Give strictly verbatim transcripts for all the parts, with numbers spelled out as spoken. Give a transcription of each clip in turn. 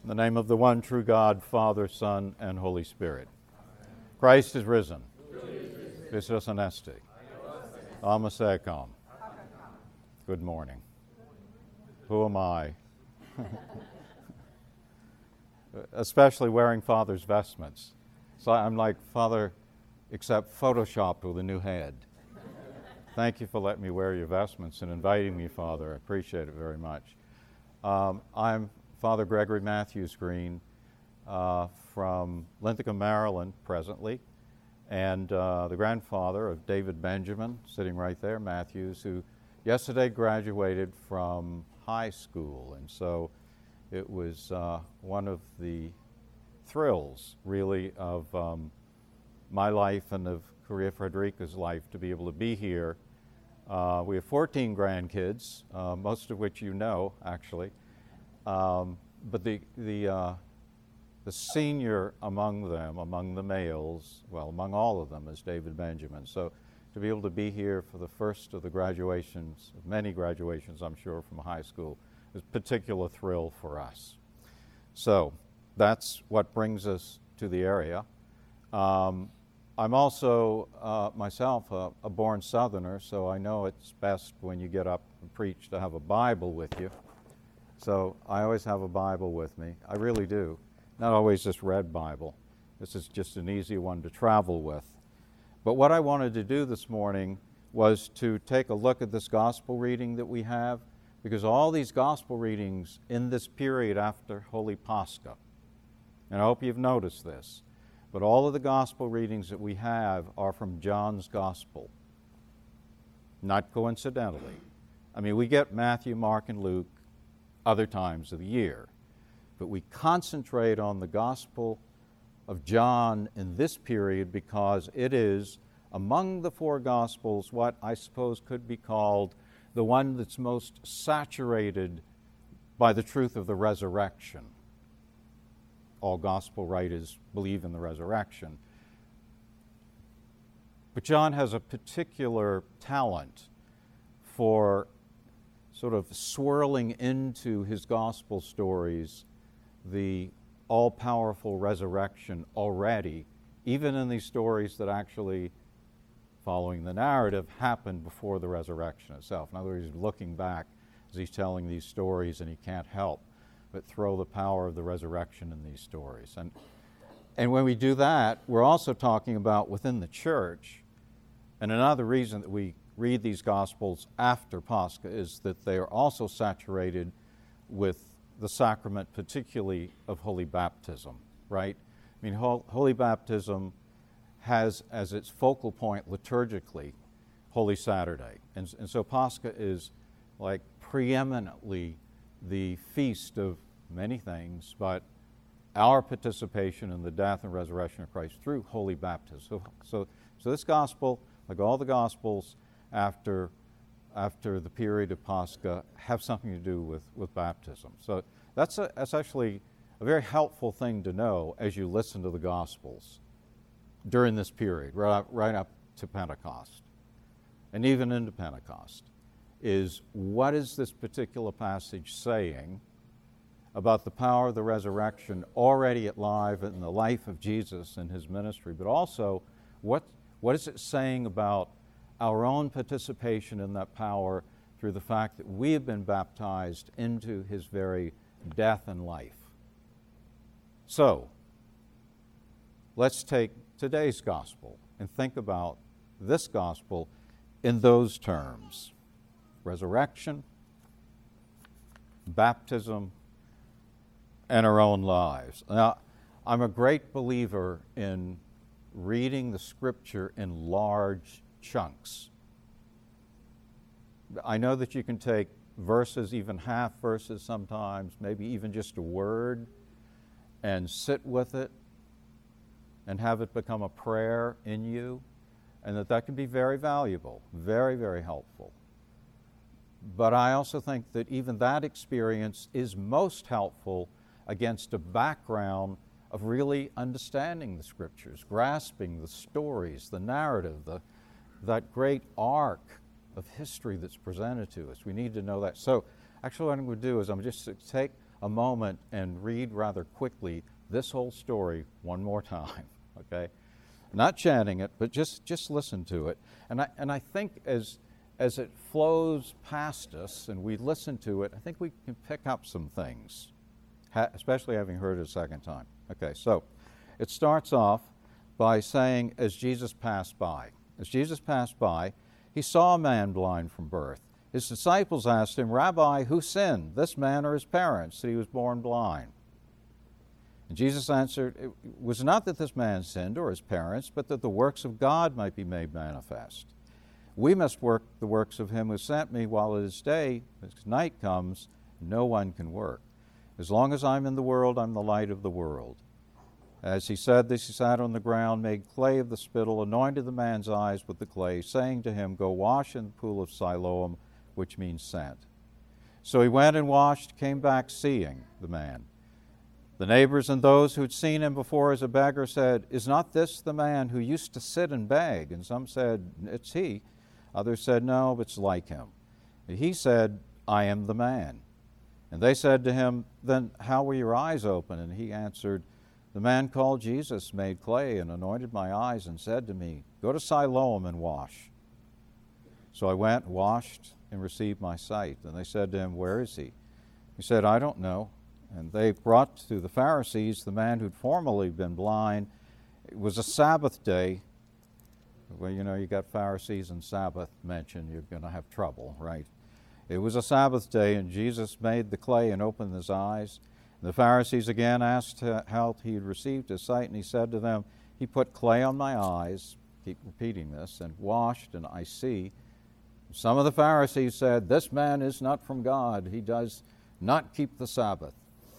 In the name of the one true God, Father, Son, and Holy Spirit. Christ is risen. Christus anesti. Amos ecum. Good morning. Who am I? Especially wearing Father's vestments. So I'm like Father, except photoshopped with a new head. Thank you for letting me wear your vestments and inviting me, Father. I appreciate it very much. Um, I'm Father Gregory Matthews Green uh, from Linthicum, Maryland, presently, and uh, the grandfather of David Benjamin, sitting right there, Matthews, who yesterday graduated from high school. And so it was uh, one of the thrills, really, of um, my life and of Korea Frederica's life to be able to be here. Uh, we have fourteen grandkids, uh, most of which you know, actually. Um, but the the uh, the senior among them, among the males, well, among all of them, is David Benjamin. So to be able to be here for the first of the graduations, many graduations, I'm sure, from high school, is a particular thrill for us. So that's what brings us to the area. Um, I'm also uh, myself a, a born Southerner, so I know it's best when you get up and preach to have a Bible with you. So I always have a Bible with me. I really do. Not always just red Bible. This is just an easy one to travel with. But what I wanted to do this morning was to take a look at this gospel reading that we have, because all these gospel readings in this period after Holy Pascha, and I hope you've noticed this, but all of the gospel readings that we have are from John's gospel. Not coincidentally. I mean, we get Matthew, Mark, and Luke other times of the year, but we concentrate on the Gospel of John in this period because it is, among the four Gospels, what I suppose could be called the one that's most saturated by the truth of the resurrection. All Gospel writers believe in the resurrection. But John has a particular talent for sort of swirling into his gospel stories the all-powerful resurrection already, even in these stories that actually, following the narrative, happened before the resurrection itself. In other words, he's looking back as he's telling these stories, and he can't help but throw the power of the resurrection in these stories. And, and when we do that, we're also talking about within the church, and another reason that we read these Gospels after Pascha is that they are also saturated with the sacrament, particularly of Holy Baptism, right? I mean, Holy Baptism has as its focal point liturgically Holy Saturday. And, and so Pascha is like preeminently the feast of many things, but our participation in the death and resurrection of Christ through Holy Baptism. So, so, so this Gospel, like all the Gospels, after after the period of Pascha, have something to do with, with baptism. So that's, a, that's actually a very helpful thing to know as you listen to the Gospels during this period, right up, right up to Pentecost, and even into Pentecost, is what is this particular passage saying about the power of the resurrection already alive in the life of Jesus and his ministry, but also what what is it saying about our own participation in that power through the fact that we have been baptized into his very death and life. So, let's take today's gospel and think about this gospel in those terms. Resurrection, baptism, and our own lives. Now, I'm a great believer in reading the Scripture in large chunks. I know that you can take verses, even half verses sometimes, maybe even just a word, and sit with it and have it become a prayer in you, and that that can be very valuable, very, very helpful. But I also think that even that experience is most helpful against a background of really understanding the Scriptures, grasping the stories, the narrative, the that great arc of history that's presented to us. We need to know that. So actually what I'm going to do is I'm just to take a moment and read rather quickly this whole story one more time, okay? Not chanting it, but just, just listen to it. And I, and I think as, as it flows past us and we listen to it, I think we can pick up some things, ha- especially having heard it a second time. Okay, so it starts off by saying, as Jesus passed by. As Jesus passed by, he saw a man blind from birth. His disciples asked him, Rabbi, who sinned, this man or his parents, that he was born blind? And Jesus answered, it was not that this man sinned or his parents, but that the works of God might be made manifest. We must work the works of him who sent me while it is day, as night comes, no one can work. As long as I'm in the world, I'm the light of the world. As he said this, he sat on the ground, made clay of the spittle, anointed the man's eyes with the clay, saying to him, Go wash in the pool of Siloam, which means sent. So he went and washed, came back seeing the man. The neighbors and those who had seen him before as a beggar said, Is not this the man who used to sit and beg? And some said, It's he. Others said, No, it's like him. He said, I am the man. And they said to him, Then how were your eyes open? And he answered, The man called Jesus made clay and anointed my eyes and said to me, Go to Siloam and wash. So I went, washed, and received my sight. And they said to him, Where is he? He said, I don't know. And they brought to the Pharisees the man who'd formerly been blind. It was a Sabbath day. Well, you know, you got Pharisees and Sabbath mentioned, you're going to have trouble, right? It was a Sabbath day, and Jesus made the clay and opened his eyes. And the Pharisees again asked how he had received his sight, and he said to them, He put clay on my eyes, keep repeating this, and washed, and I see. Some of the Pharisees said, This man is not from God. He does not keep the Sabbath.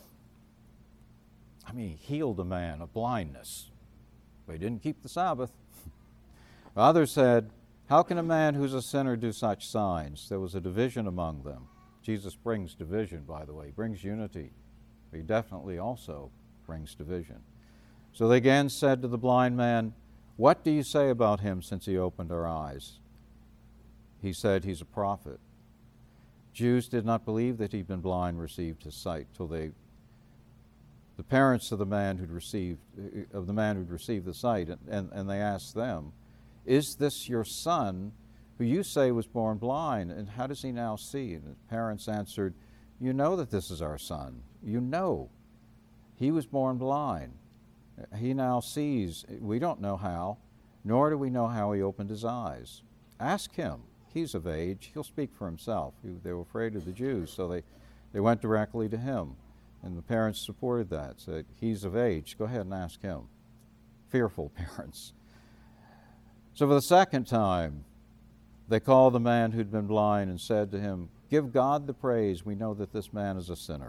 I mean, he healed a man of blindness, but he didn't keep the Sabbath. Others said, How can a man who's a sinner do such signs? There was a division among them. Jesus brings division, by the way. He brings unity, but he definitely also brings division. So they again said to the blind man, What do you say about him since he opened our eyes? He said, He's a prophet. Jews did not believe that he'd been blind received his sight till they the parents of the man who'd received of the man who'd received the sight, and, and, and they asked them, Is this your son, who you say was born blind, and how does he now see? And his parents answered, You know that this is our son. You know. He was born blind. He now sees. We don't know how, nor do we know how he opened his eyes. Ask him. He's of age. He'll speak for himself. They were afraid of the Jews, so they, they went directly to him. And the parents supported that, said, He's of age. Go ahead and ask him. Fearful parents. So for the second time, they called the man who'd been blind and said to him, Give God the praise. We know that this man is a sinner.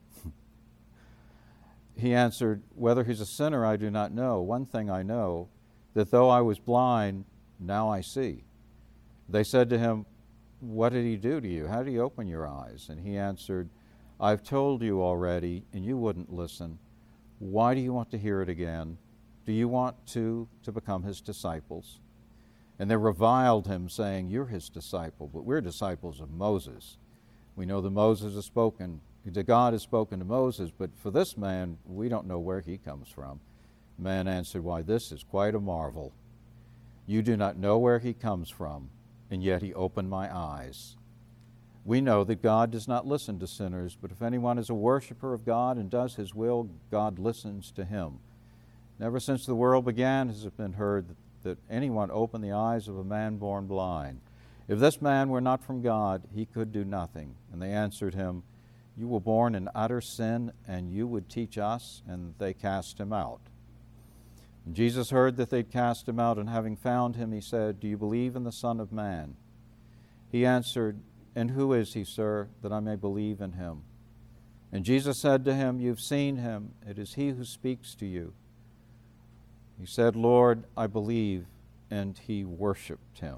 He answered, Whether he's a sinner I do not know. One thing I know, that though I was blind, now I see. They said to him, What did he do to you? How did he open your eyes? And he answered, I've told you already, and you wouldn't listen. Why do you want to hear it again? Do you want to, to become his disciples? And they reviled him, saying, You're his disciple, but we're disciples of Moses. We know that Moses has spoken, that God has spoken to Moses, but for this man, we don't know where he comes from. The man answered, Why, this is quite a marvel. You do not know where he comes from, and yet he opened my eyes. We know that God does not listen to sinners, but if anyone is a worshiper of God and does his will, God listens to him. Never since the world began has it been heard that, that anyone opened the eyes of a man born blind. If this man were not from God, he could do nothing. And they answered him, You were born in utter sin, and you would teach us? And they cast him out. And Jesus heard that they'd cast him out, and having found him, he said, Do you believe in the Son of Man? He answered, And who is he, sir, that I may believe in him? And Jesus said to him, You've seen him. It is he who speaks to you. He said, Lord, I believe, and he worshiped him.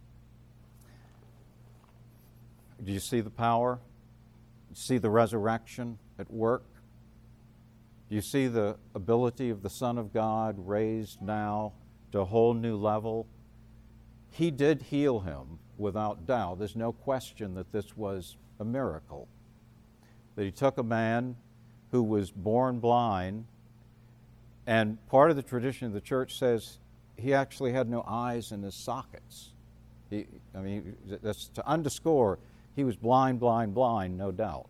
Do you see the power? You see the resurrection at work? Do you see the ability of the Son of God raised now to a whole new level? He did heal him, without doubt. There's no question that this was a miracle. That he took a man who was born blind, and part of the tradition of the church says he actually had no eyes in his sockets. He, I mean, that's to underscore he was blind, blind, blind, no doubt.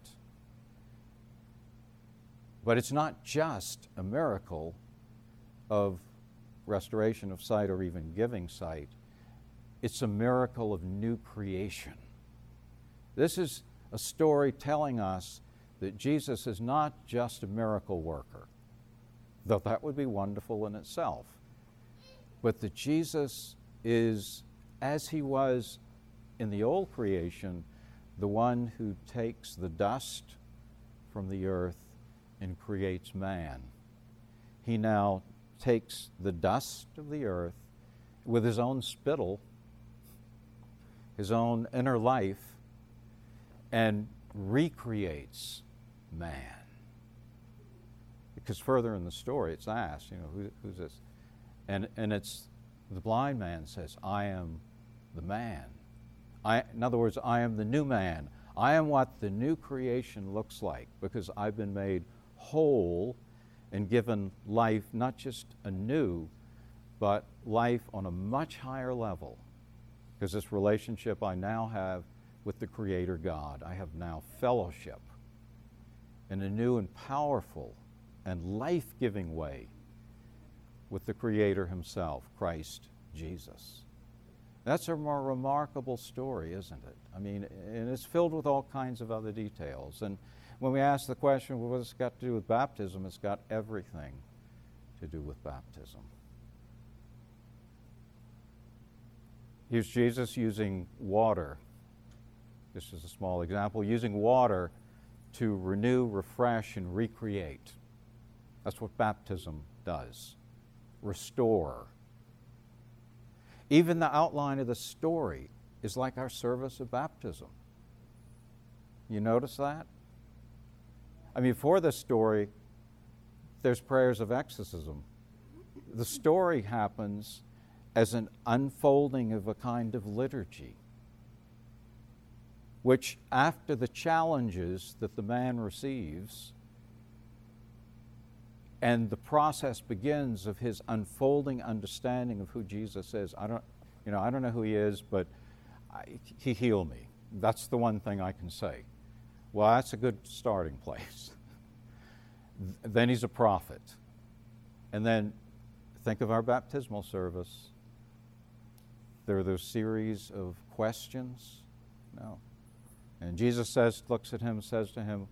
But it's not just a miracle of restoration of sight or even giving sight. It's a miracle of new creation. This is a story telling us that Jesus is not just a miracle worker, though that would be wonderful in itself, but that Jesus is, as he was in the old creation, the one who takes the dust from the earth and creates man. He now takes the dust of the earth with his own spittle, his own inner life, and recreates man. Because further in the story it's asked, you know, who, who's this? And, and it's, the blind man says, I am the man. I, in other words, I am the new man. I am what the new creation looks like because I've been made whole and given life, not just anew, but life on a much higher level. Because this relationship I now have with the Creator God, I have now fellowship in a new and powerful and life-giving way with the Creator himself, Christ Jesus. That's a more remarkable story, isn't it? I mean, and it's filled with all kinds of other details. And when we ask the question, well, what's it got to do with baptism? It's got everything to do with baptism. Here's Jesus using water. This is a small example, using water to renew, refresh, and recreate. That's what baptism does. Restore. Even the outline of the story is like our service of baptism. You notice that? I mean, for this story, there's prayers of exorcism. The story happens as an unfolding of a kind of liturgy, which after the challenges that the man receives, and the process begins of his unfolding understanding of who Jesus is. I don't, you know, I don't know who he is, but I, he healed me. That's the one thing I can say. Well, that's a good starting place. Then he's a prophet. And then think of our baptismal service. There are those series of questions. No. And Jesus says, looks at him, says to him,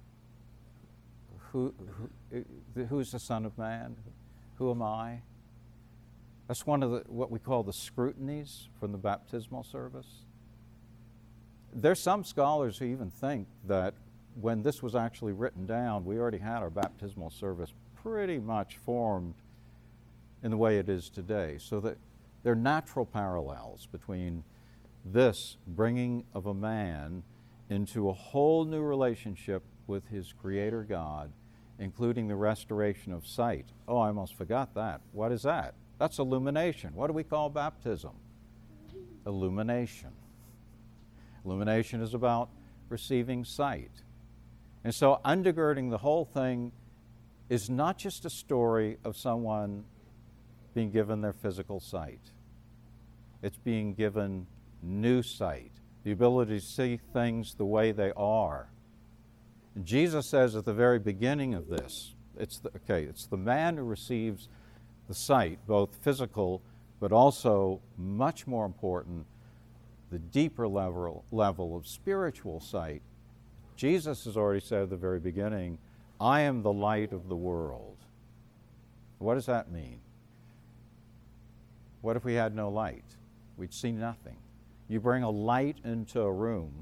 Who, who, who's the Son of Man? Who am I? That's one of the, what we call the scrutinies from the baptismal service. There's some scholars who even think that when this was actually written down, we already had our baptismal service pretty much formed in the way it is today. So that there are natural parallels between this bringing of a man into a whole new relationship with his Creator God, including the restoration of sight. Oh, I almost forgot that. What is that? That's illumination. What do we call baptism? Illumination. Illumination is about receiving sight. And so undergirding the whole thing is not just a story of someone being given their physical sight. It's being given new sight, the ability to see things the way they are. And Jesus says at the very beginning of this, it's the, okay, it's the man who receives the sight, both physical, but also, much more important, the deeper level, level of spiritual sight. Jesus has already said at the very beginning, I am the light of the world. What does that mean? What if we had no light? We'd see nothing. You bring a light into a room,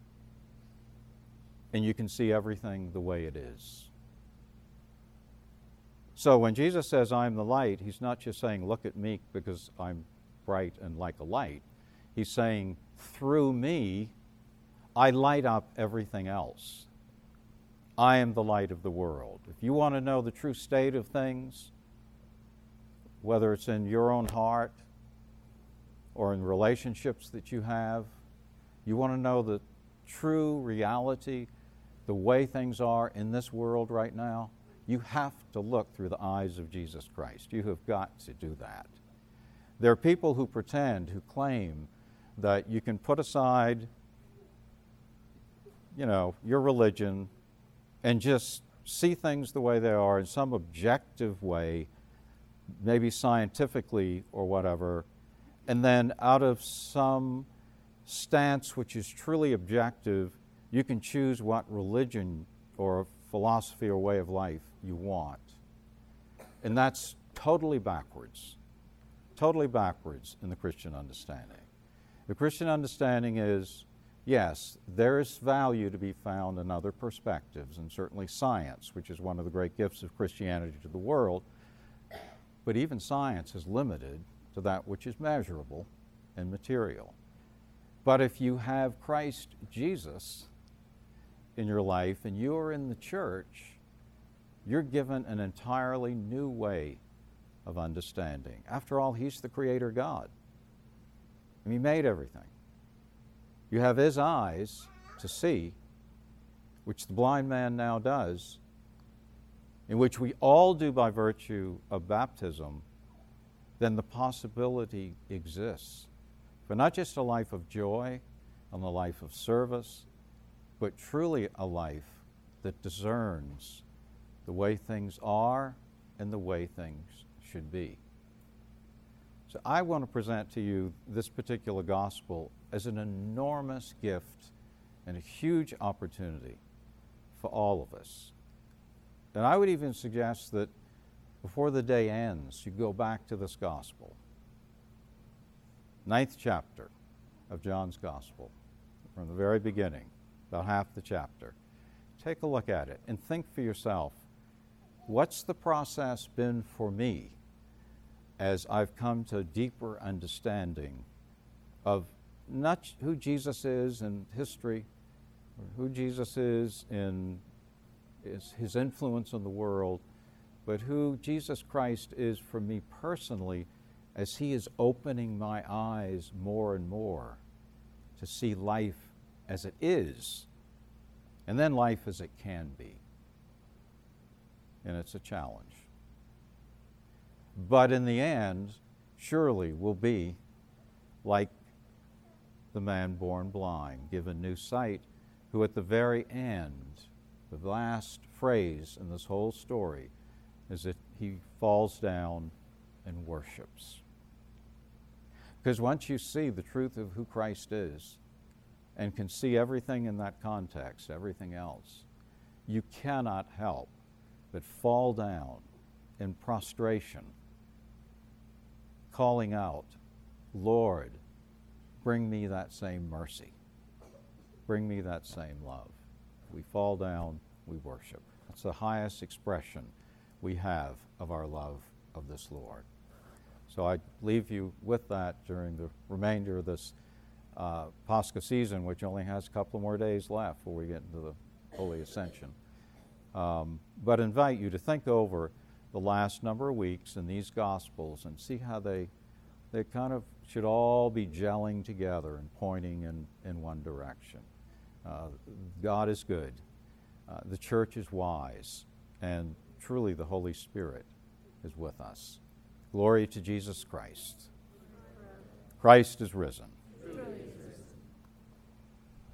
and you can see everything the way it is. So when Jesus says, I am the light, he's not just saying, look at me because I'm bright and like a light. He's saying, through me, I light up everything else. I am the light of the world. If you want to know the true state of things, whether it's in your own heart or in relationships that you have, you want to know the true reality, the way things are in this world right now, you have to look through the eyes of Jesus Christ. You have got to do that. There are people who pretend, who claim that you can put aside, you know, your religion and just see things the way they are in some objective way, maybe scientifically or whatever, and then out of some stance which is truly objective, you can choose what religion or philosophy or way of life you want. And that's totally backwards, totally backwards in the Christian understanding. The Christian understanding is, yes, there is value to be found in other perspectives, and certainly science, which is one of the great gifts of Christianity to the world, but even science is limited to that which is measurable and material. But if you have Christ Jesus in your life and you are in the church, you're given an entirely new way of understanding. After all, He's the Creator God. And He made everything. You have His eyes to see, which the blind man now does, in which we all do by virtue of baptism, then the possibility exists for not just a life of joy and a life of service, but truly a life that discerns the way things are and the way things should be. So I want to present to you this particular gospel as an enormous gift and a huge opportunity for all of us. And I would even suggest that before the day ends, you go back to this gospel. Ninth chapter of John's gospel, from the very beginning, about half the chapter. Take a look at it and think for yourself, what's the process been for me as I've come to a deeper understanding of not who Jesus is in history, or who Jesus is in is his influence on the world, but who Jesus Christ is for me personally as He is opening my eyes more and more to see life as it is, and then life as it can be. And it's a challenge. But in the end, surely we'll be like the man born blind, given new sight, who at the very end, the last phrase in this whole story, is that he falls down and worships. Because once you see the truth of who Christ is and can see everything in that context, everything else, you cannot help but fall down in prostration, calling out, Lord, bring me that same mercy. Bring me that same love. We fall down, we worship. That's the highest expression we have of our love of this Lord. So I leave you with that during the remainder of this uh, Pascha season, which only has a couple more days left before we get into the Holy Ascension. Um, but invite you to think over the last number of weeks in these Gospels and see how they they kind of should all be gelling together and pointing in, in one direction. Uh, God is good. Uh, the church is wise. And truly the Holy Spirit is with us. Glory to Jesus Christ. Christ is risen.